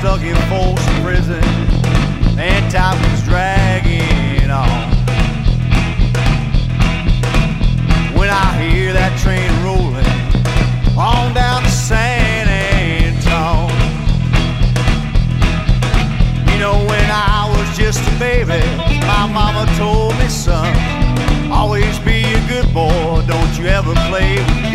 stuck in Folsom Prison, and time was dragging on. When I hear that train rolling on down to San Antone, you know, when I was just a baby, my mama told me, son, always be a good boy, don't you ever play with